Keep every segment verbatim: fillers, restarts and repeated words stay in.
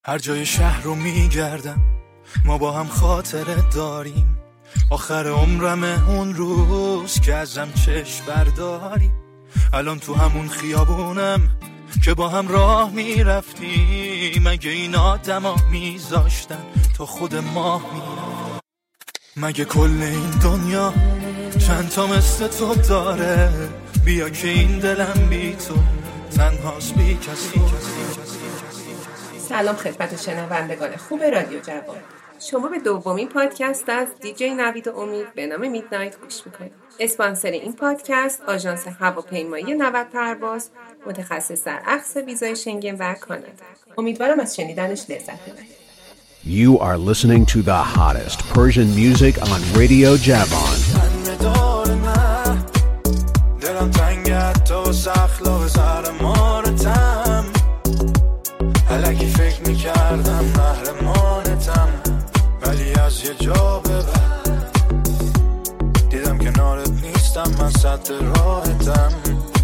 هر جای شهر رو میگردم، ما با هم خاطره داریم. آخر عمرمه اون روز که ازم چشم برداری. الان تو همون خیابونم که با هم راه میرفتیم. مگه این آدما میذاشتن تا خود ماه میرفت؟ مگه کل این دنیا چند تا مثل تو داره؟ بیا که این دلم بی تو تنهاست، بی کسی. سلام خدمت شنوندگان خوب رادیو جوان. شما به دومین پادکست از دیجی نوید و امید به نام میدنایت گوش میکنید. اسپانسر این پادکست آژانس هواپیمایی نود پرواز متخصص در اخذ ویزای شنگن و کانادا. امیدوارم از شنیدنش لذت ببرید. You are listening to the hottest Persian music on Radio Javan. دلم تنگت تو سخلا زهر مارتم، الکی فکر میکردم محرمانتم، ولی از یه جا به بعد دیدم کنارت نیستم، من سد راحتم.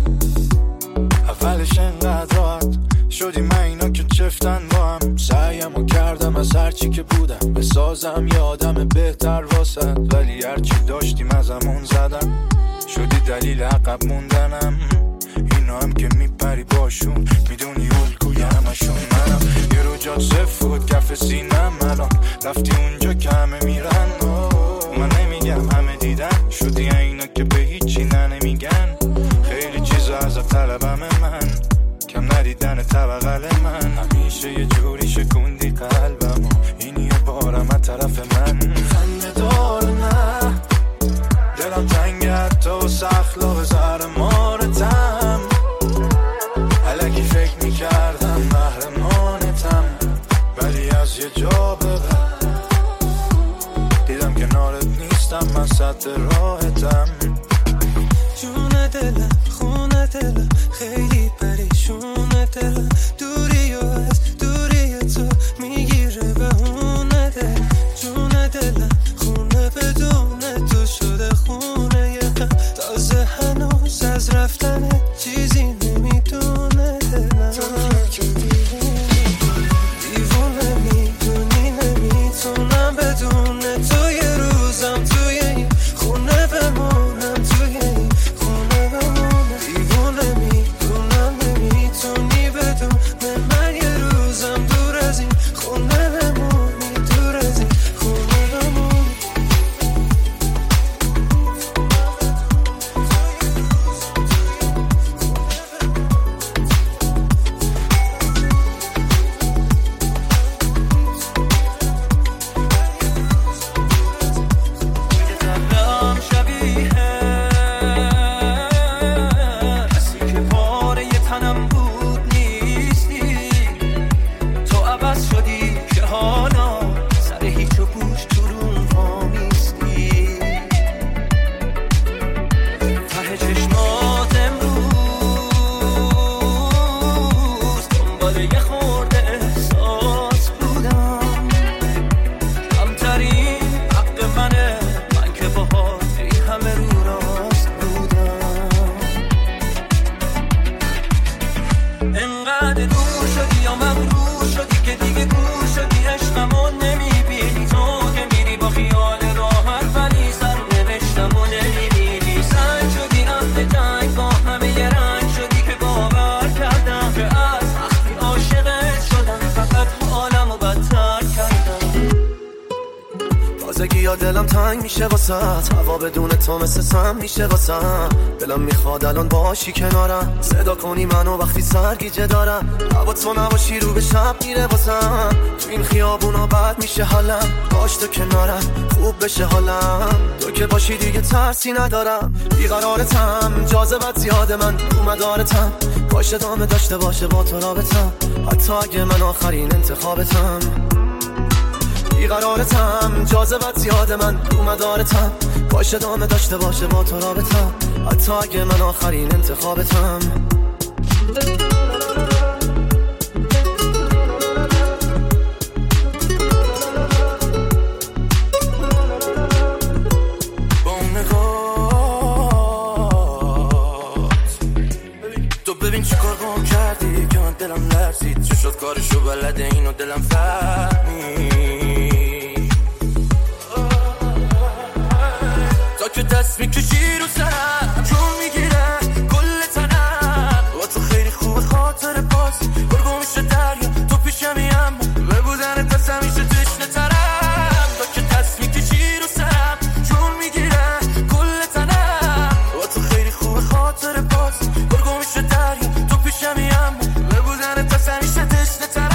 اولش انقدر راحت شدی من اینا که چفتن با هم، سعیمو کردم از هرچی که بودم بسازم یه آدم بهتر واسد، ولی هرچی داشتیم ازمون زدم، شدی دلیل عقب موندنم. اینا هم که میپری باشون میدونی الگوی همشون منم. یه رو جات صف بود کف سینم، الان رفتی اونجا که همه میرن. من نمیگم همه دیدن، شدی اینا که به هیچی نه نمیگن. خیلی چیزا از طلبم من، کم ندیدن طبقل من. همیشه یه جوری شکوندی قلبم، این یه بارم از طرف من. خنده دار نه دلم تنگت تو سخلا زهر مارتم، الکی فکر میکردم محرمانتم، ولی از یه جا به بعد دیدم کنارت نیستم، من سد راحتم. جون دلم خونه دلم خیلی پریشونه دلم، دوری و از دوری تو میگیره بهونه دل. جون دلم خونه بدون تو شده خونه یه غم، تازه هنوز از رفتن چیزی نمیدونه دلم. دیوونه میدونی نمیتونم بدون تو یه روزم توی این خونه بمونم، توی این خونه بمونم. دیوونه میدونم نمیتونی بدون من یه روزم دور از این خونه بمونی، دور از این خونه بمونی. دلم تنگ میشه واسات، هوا بدون تو مثل سم میشه واسم. دلم میخواد الان باشی کنارم، صدا کنی منو وقتی سرگیجه دارم. هوا تو نباشی رو به شب میره واسم، تو این خیابونا بد میشه حالم. باش تو کنارم خوب بشه حالم، تو که باشی دیگه ترسی ندارم. بیقرارتم جاذبت زیاده، من رو مدارتم، کاش ادامه داشته باشه با تو رابطم، حتی اگه من آخرین انتخابتم. بیقرارتم جاذبت زیاده، من رو مدارتم، کاش ادامه داشته باشه با تو رابطم، حتی اگه من آخرین انتخابتم. تو ببین چیکار با کردی که من دلم لرزید؟ چه شد کارشو بلده اینو دلم فهمید؟ تا که دست میکشی رو سرم جون میگیره کل تنم با تو خیلی خوب خاطر پاس برگو میشه دریا تو پیشمی اما به بودن دست همیشه تشنه ترم تا که دست میکشی رو سرم جون میگیره کل تنم با تو خیلی خوب خاطر پاس برگو میشه دریا تو پیشمی اما به بودن دست همیشه تشنه ترم.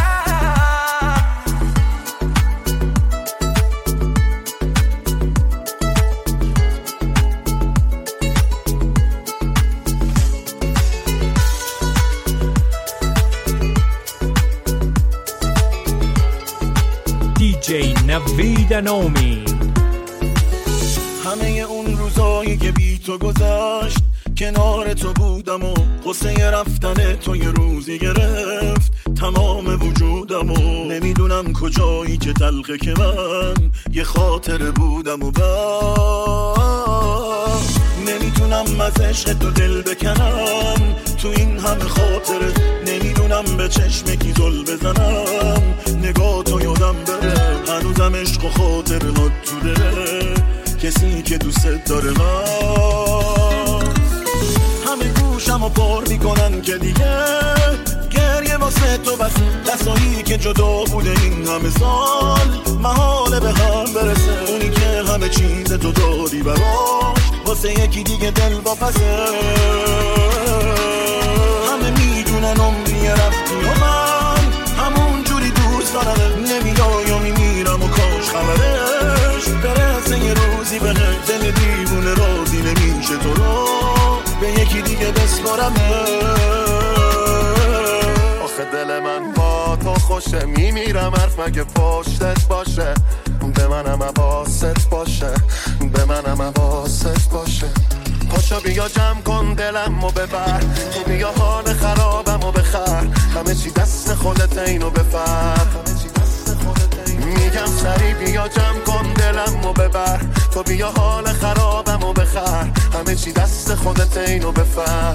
دی نوید امید. همه اون روزایی که بی تو گذشت کنار تو بودم و قصه رفتن تو یه روزی گرفت تمام وجودم و نمیدونم کجایی که تلخه که من یه خاطره بودم و بعد نمیتونم از عشق تو دل بکنم تو این همه خاطره نمیدونم به چشم کی زل بزنم نگاه تو یادم بره هنوزم عشق و خاطره ها تو دله کسی که دوست داره من همه گوشم و پر میکنن که دیگه گریه واسه تو بس دستایی که جدا بوده این همه سال محاله به هم برسه اونی که همه چیز تو دادی براش واسه یکی دیگه دل با پسه همه میدونن عمری رفتی و من همون جوری دوست دارم نمیای و میمیرم و کاش خبرش برسه یه روزی به دل دیوونه راضی نمیشه تو رو به یکی دیگه بسپارمه. آخه دل من با تو خوشه میمیرم حرف مگه پشتت باشه به منم حواست باشه به منم حواست باشه پاشا بیا جمع کن دلم و ببر تو بیا حال خرابم و بخر همه چی دست خودت اینو بفر میگم سری بیا جمع کن دلم و ببر تو بیا حال خرابم و بخر همه چی دست خودت اینو بفر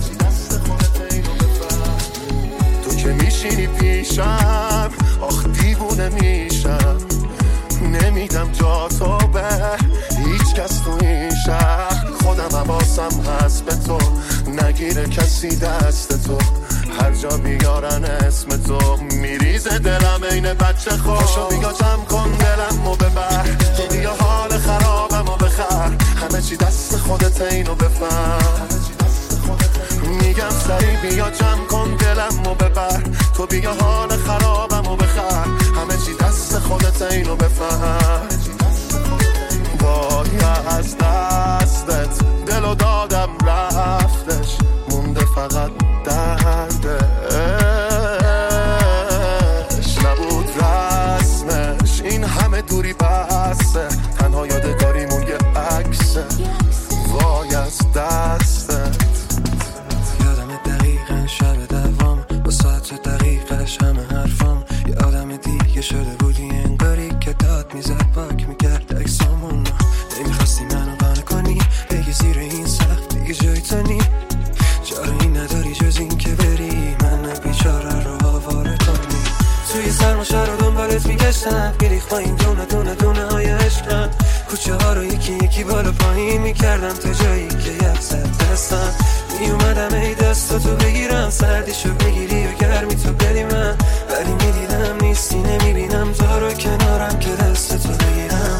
تو که میشینی پیشم آخ دیوونه میشم نمیدم جا تو به هیچ کس تو این شهر خودم حواسم هست به تو نگیره کسی دست تو هر جا بیارن اسم تو میریزه دلم این بچه خوش پاشو بیا جمع کن دلم و ببر تو بیا حال خرابم و بخر همه چی دست خودت اینو بفهم میگم سری بیا جمع کن دلم و ببر تو بیا حال خرابم و بخر همه چی دست خودت اینو بفهم باید از دستت دلو دادم رفتش مونده فقط دردش نبود رسمش این همه دوری بسته تنها یادگاریمون یه عکسه وای از دستت یادم دقیقا شب دوام با ساعت دقیقش همه حرفام یه آدم دیگه شده بودی انگاری که داد میزد پاک میکرد اکسامون نمیخواستی منو قانع کنی بگی زیر این سخت دیگه جای تو نی چاره نداری جز این که بری من بیچاره رو آواره کنی توی سرماشه رو دنبالت میگشتم گریخ با این دونه دونه دونه های عشقم کوچه ها رو یکی یکی بالا پایین میکردم تا جایی که یک زد دستم میومدم ای دست تو بگیرم سردیشو بگیری و گرمی تو بدی من ولی میدیدم نیستی نمیبینم تو رو کنارم که دست تو بگیرم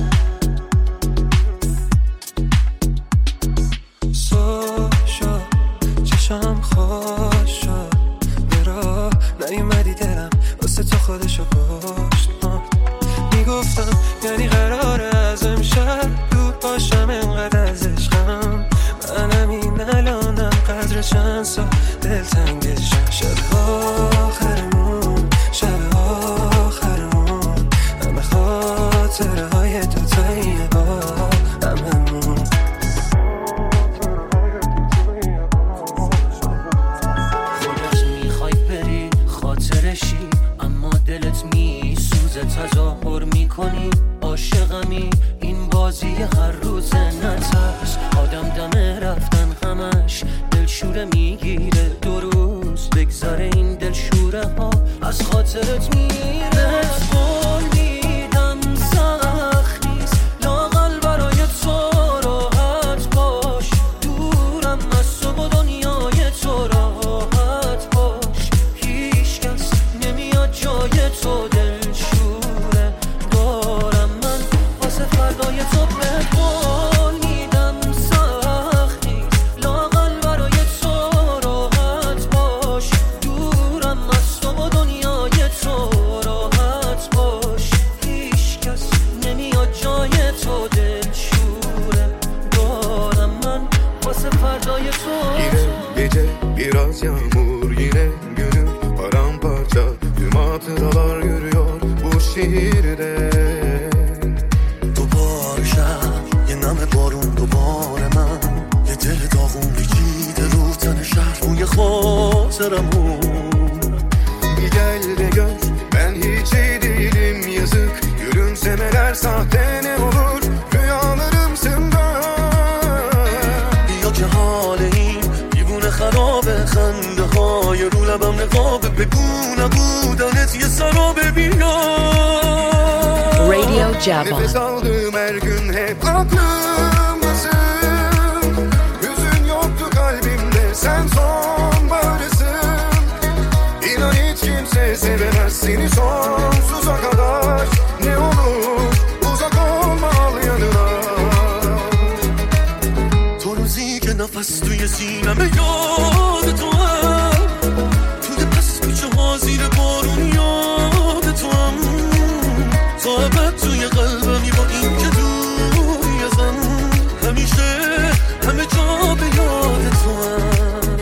سو شو چشم خوش شد برا نیومدی دلم واسه تو خودشو کشت میگفتم یعنی قراره از امشب دور باشم انقدر از عشقم منم این الانم قدر چند سال دلتنگشم شب آخرمون شب آخرمون همه خاطره های دوتاییه با هممون خودت میخوای بری خاطرشی اما دلت میسوزه تظاهر میکنی عاشقمی این بازی هر روز نترس آدم دم رفتن همش دلشوره میگیره دور خاطرت میره. قول میدم سخت نیست لااقل برای تو راحت باش، دورم از تو و دنیای تو راحت باش. هیچ کس نمیاد جای تو، دلشوره دارم من واسه فردای تو. به قول میدم سخت نیست لااقل برای تو راحت باش، دورم از تو و دنیای تو راحت باش. هیچ کس نمیاد جای تو، دلشوره دارم من واسه فردای تو. Yine gece biraz yağmur, yine gönül paramparça, tüm hatıralar yürüyor bu şiirde. دوباره شب یه نم بارون، دوباره من یه دل داغون پیچیده رو تن شهر روی خاطرمون. Bir gel de gör ben hiç iyi değilim yazık, gülümsemeler sahte ne olur rüyalarımsın ben. بیا که حال این دیوونه خرابه، خنده های رو لبم نقابه، بگو نبودنت yine sana Radio Javon. Nefes aldığım her gün hep aklımdasın. Hüzün yoktu kalbimde, sen sonbaharısın. İnan hiç kimse sevemez seni sonsuza kadar. Ne olur uzak olma, al yanına. تو روزی که نفس توی سینمه یاد تو هم، توی پس کوچه ها زیر بارون یاد تو هم، تا ابد توی قلبمی با این که دوری ازم، همیشه همه جا به یاد تو هم.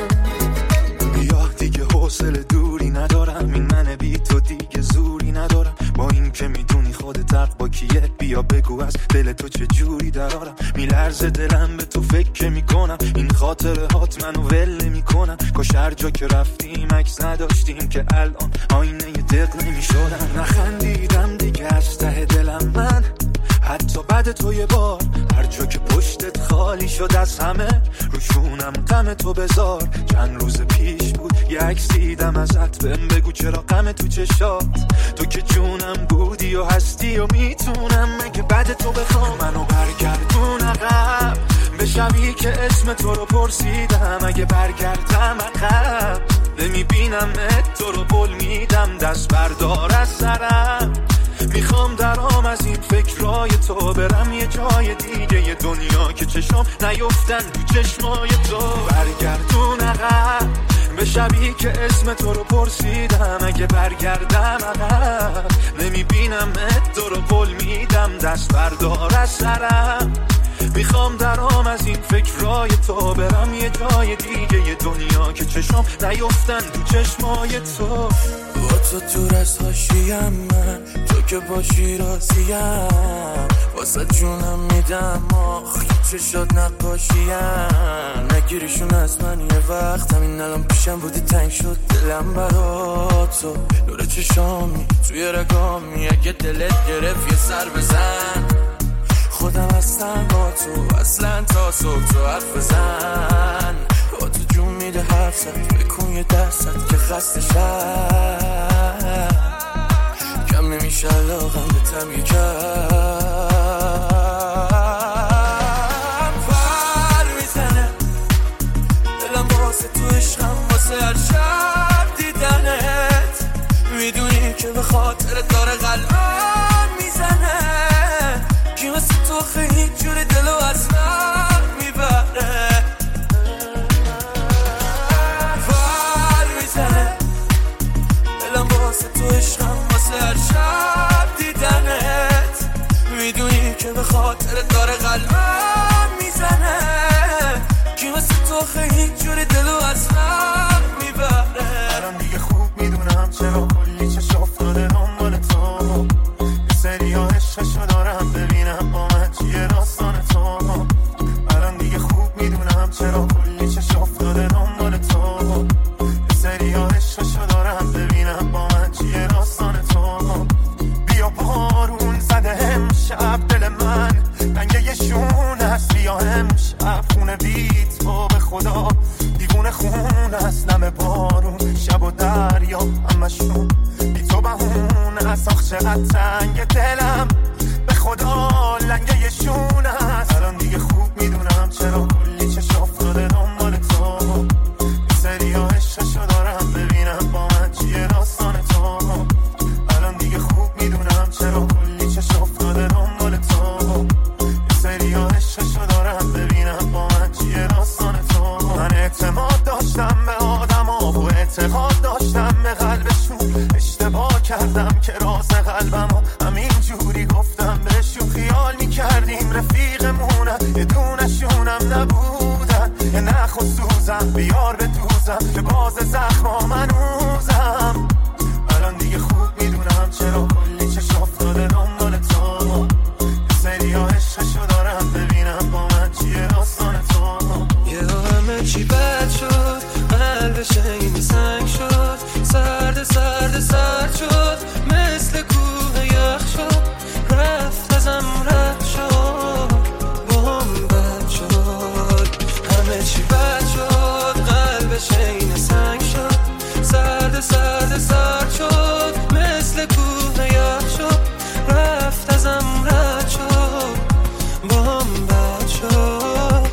بیا دیگه حوصله دوری ندارم، این من بی تو دیگه زوری ندارم. با این که میدونی خودت حق با کیه، بیا بگو از دل تو چه جوری درارم. میلرزه دلم به تو فکر میکنم، این خاطره هات منو ول نمیکنم. کاش هر جا که رفتیم عکس نداشتیم که الان آینه ی دق نمیشدم. نخندیدم دیگه از ته دلم من، حتی بعد تو یه بار. هر جا که پشتت خالی شد از همه، روشونم غم تو بذار. چند روز پیش بود یه عکس دیدم ازت، بهم بگو چرا غم تو چشات. تو که جونم بودی و هستی و میتونم مگه بعد تو بخوام منو برگردون عقب، به شبی که اسم تو رو پرسیدم. اگه برگردم عقب نمیبینم تو رو، بل میدم دست بردار از سرم. میخوام درام از این فکرای تو، برم یه جای دیگه، یه دنیا که چشم نیفتن تو چشمای تو. برگردون عقب به شبی که اسم تو رو پرسیدم. اگه برگردم عقب نمیبینم تو رو، بل میدم دست بردار از سرم. میخوام درام از این فکرای تو، برم یه جای دیگه، یه دنیا که چشم نیفتن تو چشمای تو. با تو تو رست هاشیم من، تو که باشی راضیم، واسه جونم میدم آخ چه شد نقاشیم. نگیریشون از من یه وقت، همین الان پیشم بودی تنگ شد دلم برا تو. نور چشامی توی رگامی، اگه دلت گرفت یه سر بزن. خودم هستم با تو اصلا تا صبح تو حرف بزن. با تو جون میده حرف زد، بکن یه درصد که خسته شد. کم نمیشه علاقم به تم یکم. پر میزنه دلم واسه تو عشقم، واسه هر شب دیدنت. میدونی که به خاطر داره قلبم میزنه، کی واسه تو خیلی جوری دلو از من میبره. پر میزنه دلم واسه تو عشقم، واسه هر شب دیدنت. میدونی که به خاطر داره قلبم میزنه، کی واسه تو خیلی جوری دلو از من میبره. الان دیگه خوب میدونم چرا کلی چشم افتاده دنبال تو. یه سری ها عشقشو دارم ببینم با من چیه داستان تو. الان دیگه خوب میدونم چرا کلی چشم افتاده دنبال تو. یه سری ها عشقشو دارم ببینم با من چیه داستان تو. بیا بارون زده امشب دل من، رنگ یه شون هست. بیا امشب خونه بی تو، به خدا دیوونه خون هست. نم بارون شب و دریا همشون بی تو پس آخ چقدر تنگ دلم، به خدا لنگه یه شون هست. الان دیگه خوب میدونم چرا کلی چشم افتاده دنبال تو. این سری ها عشقشو دارم ببینم با من چیه داستان تو. الان دیگه خوب میدونم چرا کلی چشم افتاده دنبال تو. این سری ها عشقشو دارم ببینم با من چیه داستان تو. من اعتماد داشتم به آدم ها و اعتقاد داشتم به قلبشون. اشتباه کردم که راز قلبم ها همین جوری گفتم بهشون. خیال میکردیم رفیقمونم یه دونشونم نبودن. یه نخ و سوزم بیار به دوزم که باز زخما منوزم. الان دیگه خوب میدونم چرا کلی چشم افتاده دنبال تو. یه سری ها عشقشو دارم ببینم با من چیه داستان تو. یه همه چی بد شد، قلبش این سنگ شد، سرد سرد سرد شد، مثل کوه یخ شد، رفت ازم رد شد، با هم بد شد. همه چی بد شد، قلبش این سنگ شد، سرد سرد سرد شد، مثل کوه یخ شد، رفت ازم رد شد، با هم بد شد.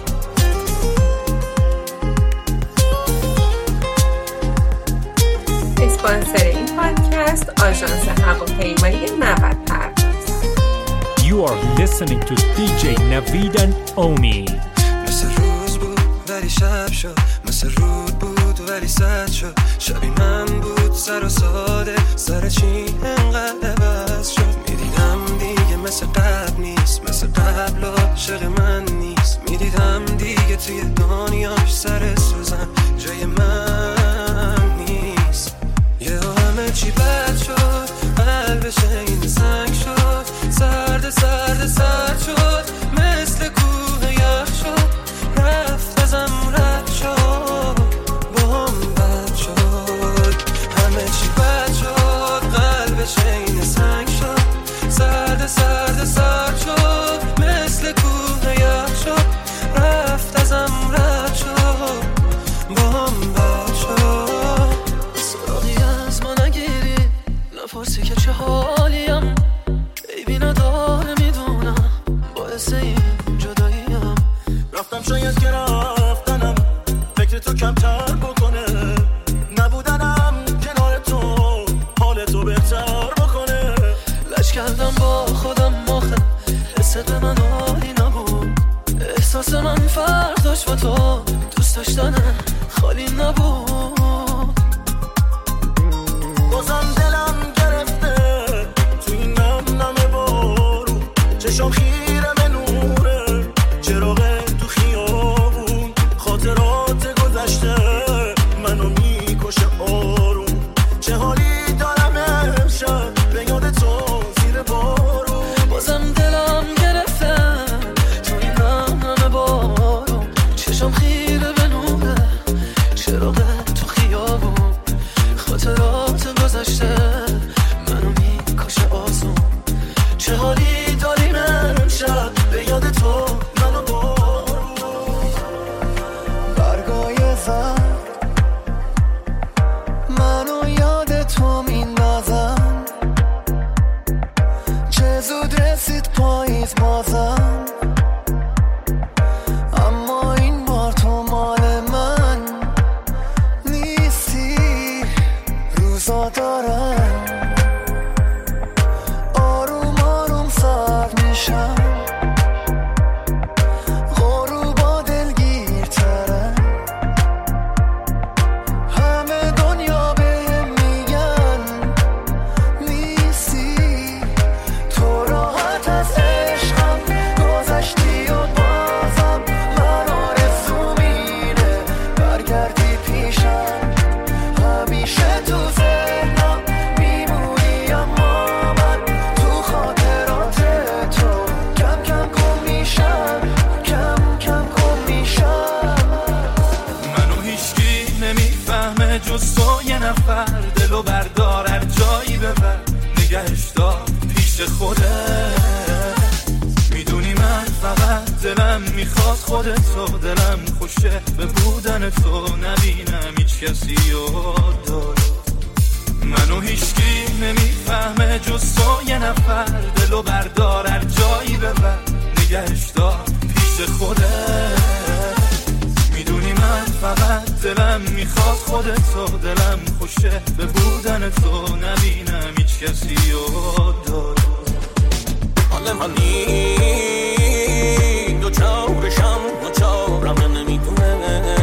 اسپانسر این پادکست آژانس هواپیمایی نود پرواز. You are listening to دی جی Naveed and Omi. مثل روز بود ولی شب شد، مثل رود بود ولی سد شد، شبی من بود سر و ساده، سر چی انقدر عوض شد. میدیدم دیگه مثل قبل نیست، مثل قبل عاشق من نیست. میدیدم دیگه توی دنیاش سر سوزن جای من نیست. یه همه چی بد شد، قلبش این سنگ شد، سرد سرد سرد شد، مثل کوه یخ شد، رفت ازم رد شد، با هم بد شد. همه چی بد شد، قلبش این سنگ شد، سرد سرد سرد شد، مثل کوه یخ شد، رفت ازم رد شد، با هم بد شد. سراغی از ما نگیری، نپرسی که چه حالیم، ایبی نداره میدونم باعث این جداییم. رفتم شاید که رفتنم فکر تو کمتر بکنه، نبودنم کنار تو حال تو بهتر بکنه. لش کردم با خودم آخه حست به من عالی نبود. احساس من فرق داشت با تو، دوست داشتنه خالی نبود. بازم دلم گرفته تو این نم نم بارون، چشم خیره به نوره چراغ تو خیابون. خاطرات گذشته منو میکشه آروم، چه حالی دارم امشب به یاد تو زیر بارون. بازم دلم گرفته تو این نم نم بارون، چشم خیره به نوره چراغ تو خیابون. خاطرات گذشته منو میکشه آسون، چه حالی داریم امشب به یاد تو منو بارون. برگای زن منو یاد تو میندازن، چه زود رسید پاییز بازم، اما این بار تو مال من نیستی. روزا دارم آروم آروم سرد میشم، غروبا دلگیرترم، همه دنیا بهم میگن نیستی. تو راحت از عشقم گذشتی و بازم من آرزوم اینه برگردی پیشم، همیشه تو ذهنم میمونی، اما من تو خاطرات تو کم کم کم میشم، کم کم کم میشم. منو هیچکی نمیفهمه جز تو، یه نفر دلو بردار هر جایی ببر، نگهش دار پیش خودت. میدونی من فقط دلم میخواد خودتو، دلم خوشه به بودن تو، نبینم هیچ کسی رو داره. منو هیچکی نمیفهمه جز تو یه نفر، دلو بردار هر جایی ببر، نگهش دار پیش خودت. میدونی من فقط دلم میخواد خودتو، دلم خوشه به بودن تو، نبینم هیچ کسی یاد داره. حال منی دو چارشم دو چارم نمیدونه،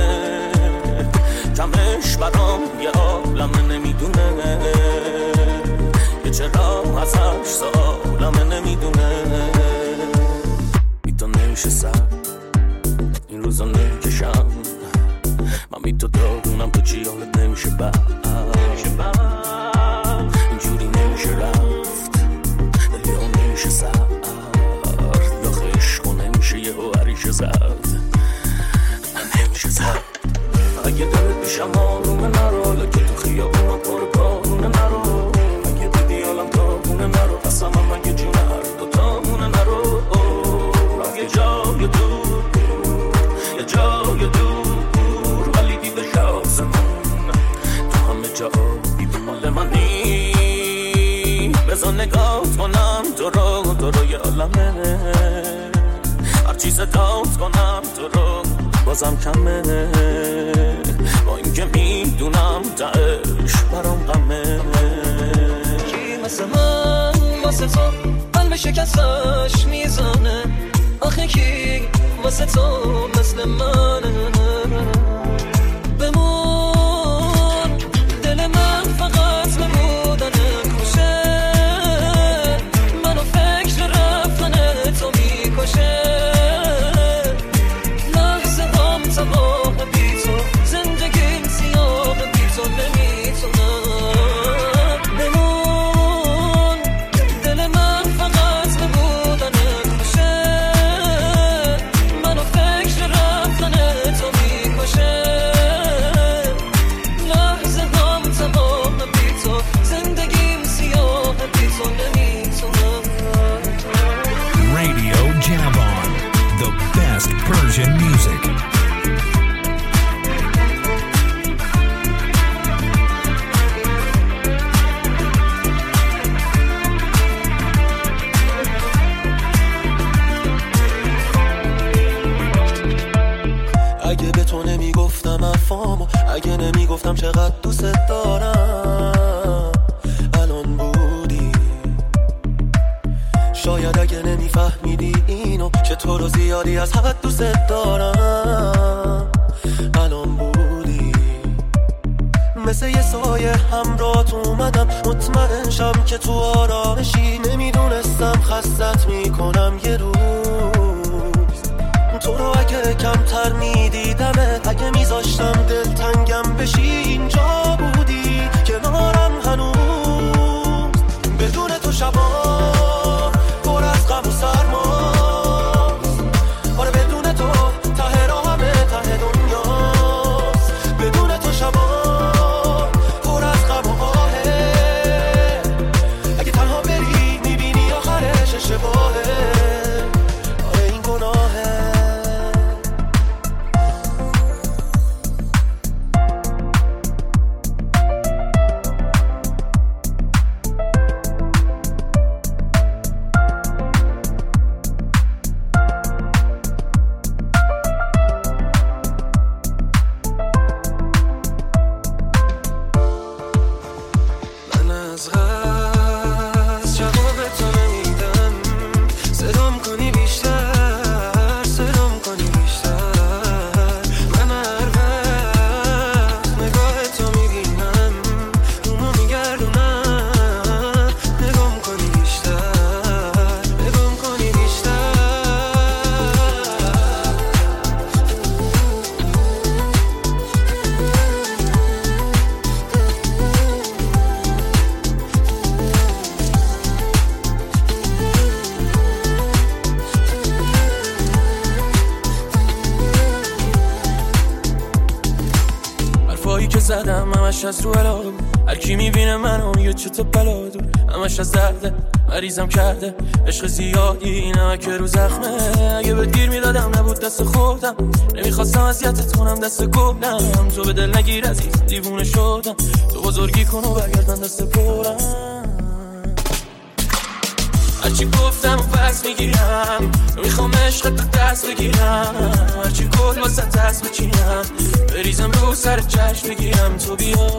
کمش برام یه عالم نمیدونه، یه چرا ازش سالم نمیدونه. بی تو نمیشه سر این روزا نکشم، من بی تو دارونم تو چی حالت نمیشه بر، اینجوری نمیشه رفت دلی ها نمیشه سر، داخل عشقو نمیشه یه هوریش زد، نمیشه زد. اگه دلت بشم آرومه نرو، لکه تو خیابون پر کارونه نرو، اگه دیدی حالم تابونه نرو، قسم هم اگه جون هر دوتامونه نرو، رفت یه جای دور یه جای دور، ولی دیده شازمون تو همه جا بی مال منی. بذار نگاه کنم تو رو، تو رو یه عالمه، هرچی صدات کنم تو رو بازم کمه، با اینکه میدونم تهش برام غمه. کی مثل من واسه تو قلب شکستش میزنه، آخه کی واسه تو مثل منه. بمون دل من فقط بمودنه خوشه، منو فکر رفتن تو میکشه، لحظه هم تباه بی تو، زندگیم سیاه بی تو نمیتونم. بمون دل من فقط بمودنه خوشه، منو فکر رفتن تو میکشه، لحظه هم تباه بی تو، زندگیم سیاه بی تو نمیتونم. Radio Jam-On, the best Persian music. اگه به تو نمیگفتم افامو، اگه نمیگفتم چقدر دوست دارم، الان بودی. شاید اگه نمیفهمیدی اینو که تو رو زیادی از حد دوست دارم، الان بودی. مثل یه سایه همراهت اومدم، مطمئن شم که تو آرامشی، نمیدونستم خستت میکنم یه روز. تو رو اگه کمتر میدیدمت، اگه میذاشتم دل تنگم بشی، اینجا بودی کنارم هنوز. بدون تو شبا پر از غم و سرماست، آره بدون تو ته را همه ته دنیاست. بدون تو شبا پر از غم و آهه، اگه تنها بری میبینی آخرش اشتباهه، آره این گناهه. همش از رو علاقه هر کی میبینه منو میگه چطور بلا دور همش از درده مریضم کرده عشق زیادی نمک رو زخمه اگه بهت گیر میدادم نبود دست خودم نمیخواستم اذیتت کنم دست گلم تو به دل نگیر عزیز دیوونه شدم تو بزرگی کن و برگرد من دست پرم هرچی گفتم و پس میگیرم میخوام عشقت تو دست بگیرم هرچی کل واسه دست بچینم بریزم رو سر چشم بگیرم تو بیا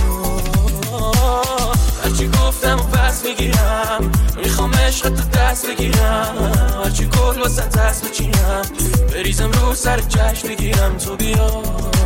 هرچی گفتم و پس میگیرم میخوام عشقت تو دست بگیرم هرچی کل واسه دست بچینم بریزم رو سر چشم بگیرم تو بیا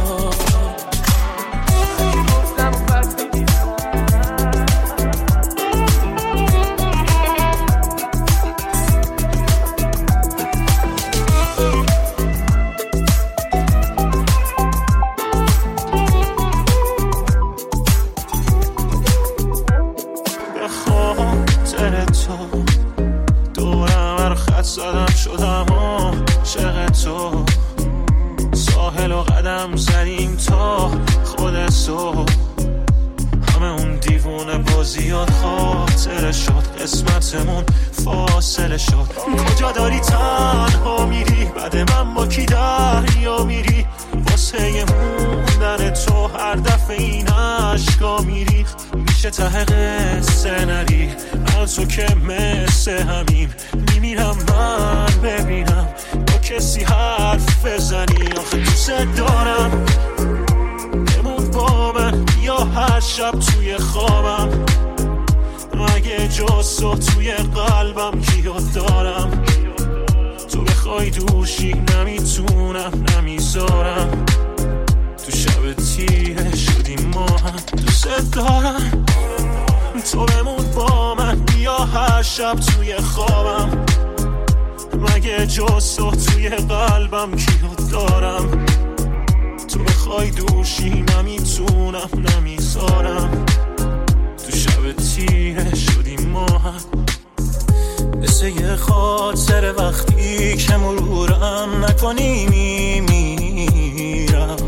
زدم شدم عاشق تو ساحل و قدم زدیم تا خود صبح همه اون دیوونه بازیات خاطره شد قسمتمون فاصله شد کجا داری تنها میری بعد من با کی دریا میری واسه موندن تو هر دفعه این عشقا میری میشه ته قصه نری از تو که مثل همین میمیرم من ببینم با کسی حرف بزنی آخه دوست دارم بمون با من یا هر شب توی خوابم مگه جز تو توی قلبم کیو دارم تو بخوای دوشی نمیتونم نمیذارم تو شب تیره شدیم ما هم دوست دارم تو بمون با من یا هر شب توی خوابم مگه جز تو توی قلبم کیو دارم تو بخوای دوشی نمیتونم نمیذارم تو شب تیره شدیم ما هم مثل یه خاطر وقتی که مرورم نکنی میمیرم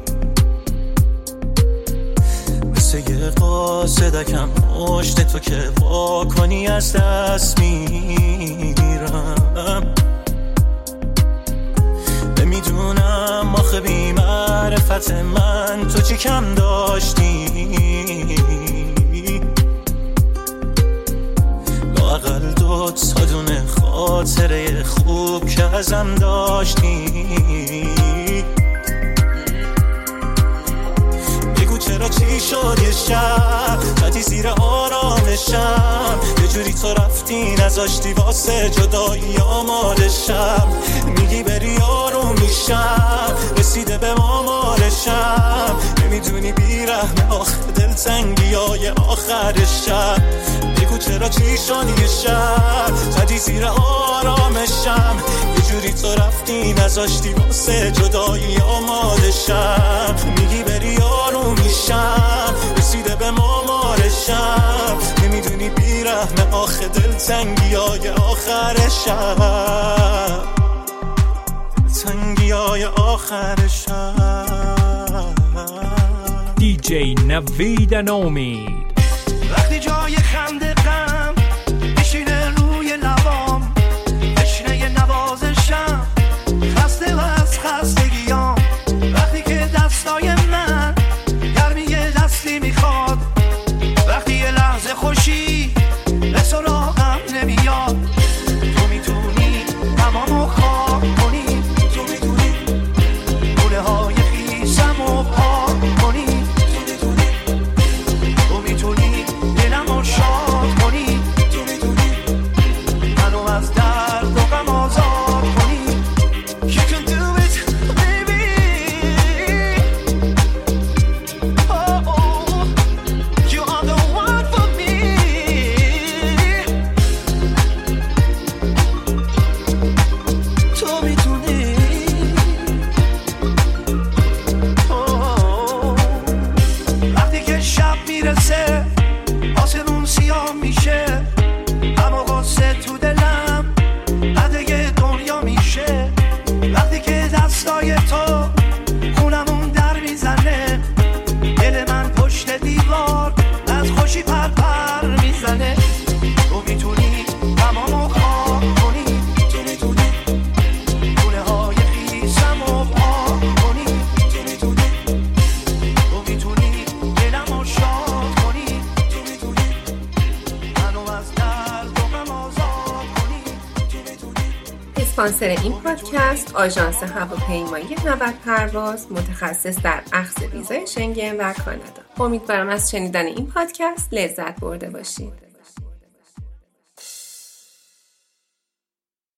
مثل یه قاصدکم مشت تو که وا کنی از دست میرم نمیدونم آخه بی معرفت من تو چی کم داشتی لااقل دو تا دونه خاطره خوب که ازم داشتی بگو چرا چی شد یه شب زدی زیر آرامشم یه جوری تو رفتی نذاشتی واسه جدایی آمادشم میگی بری آروم میشم رسیده به مامارشم نمیدونی بیرحم آخه دلتنگی های آخر شب بگو چرا چی شد یه شب زدی زیر آرامشم یه جوری تو رفتی نذاشتی واسه جدایی آمادشم میگی بری آروم میشم رسیده به مامارشم نمیدونی بیرحم آخه دلتنگی های آخر شب دلتنگی های آخر شب دی جی نوید امید وقتی جای خنده غم بشینه روی لبام بشینه یه نوازشم خسته و از خستگیام وقتی که دستای من گرمی دستی میخواد وقتی یه لحظه خوشی به سراغم نمیاد تو میتونی تمامو خواب کنی تو میتونی گونه های خیسم و پاک کنی تو میتونی دلمو شاد کنی تو میتونی منو از درد و غم آزاد کنی You can do it baby Oh oh You are the one for me تو میتونی Oh وقتی که شب میرسه آسمون سیاه میشه اما غصه تو دلم قدر دنیا میشه وقتی که دستای تو خونمون در میزنه دل من پشت اسپانسر این پادکست آژانس هواپیمایی نود پرواز متخصص در اخذ ویزای شنگن و کانادا. امیدوارم از شنیدن این پادکست لذت برده باشید.